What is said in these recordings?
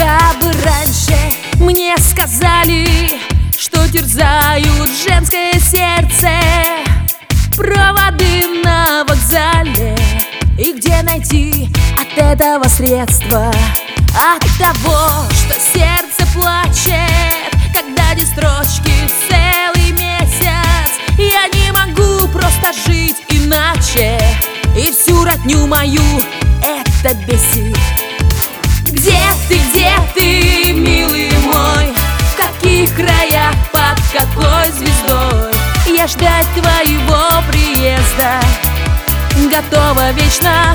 Кабы раньше мне сказали, что терзают женское сердце проводы на вокзале, и где найти от этого средства? От того, что сердце плачет, когда не строчки целый месяц. Я не могу просто жить иначе, и всю родню мою это бесит. Где ты, милый мой? В каких краях, под какой звездой? Я ждать твоего приезда готова вечно.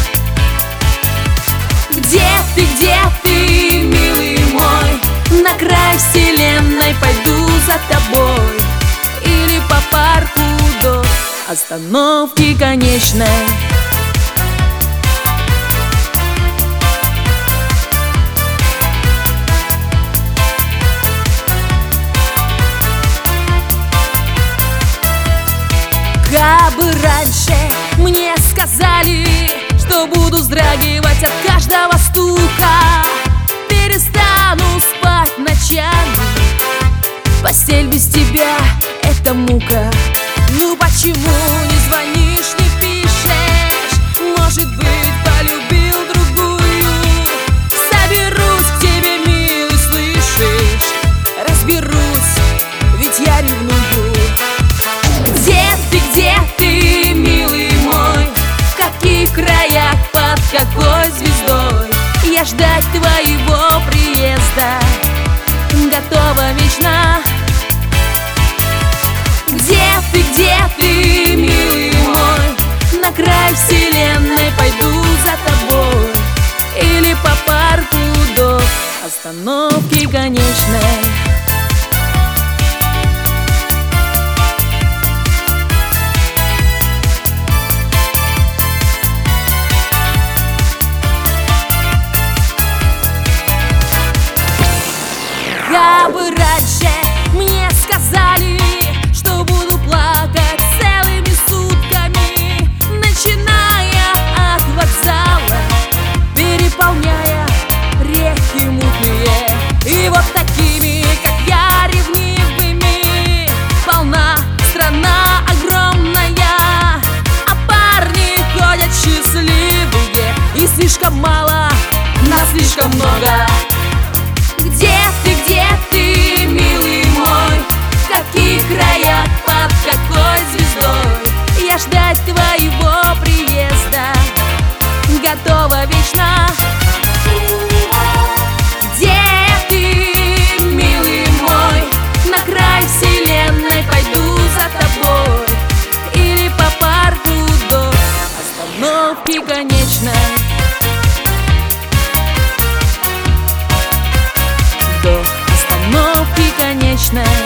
Где ты, милый мой? На край вселенной пойду за тобой, или по парку до остановки конечной. Кабы раньше мне сказали, что буду вздрагивать от каждого стука, перестану спать ночами, постель без тебя — это мука. Ну почему не звонишь, не пишешь? Может быть, полюбил другую? Соберусь к тебе, милый, слышишь? Разберусь, ведь я ревную. Где ты, милый мой? В каких краях, под какой звездой? Я ждать твоего приезда готова вечно. Где ты, милый мой? На край вселенной пойду за тобой, или по парку до остановки конечной. Кабы раньше мне сказали, что буду плакать целыми сутками, начиная от вокзала, переполняя реки мутные. И вот такими, как я, ревнивыми полна страна огромная, а парни ходят счастливые, и слишком мало, нас слишком много. Где ты, милый мой? В каких краях, под какой звездой? Я ждать твоего приезда готова вечно. Где ты, милый мой? На край вселенной пойду за тобой, или по парку до остановки конечной. До остановки конечной.